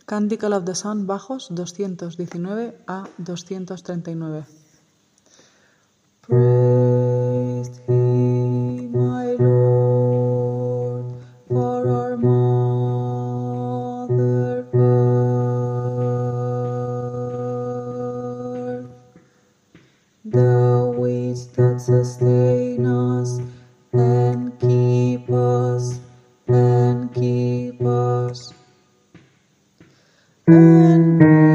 Canticle of the Sun, bajos 219 a 239. Praise Thee, my Lord, for our Mother Earth, the which that sustain us and keep us and keep us. And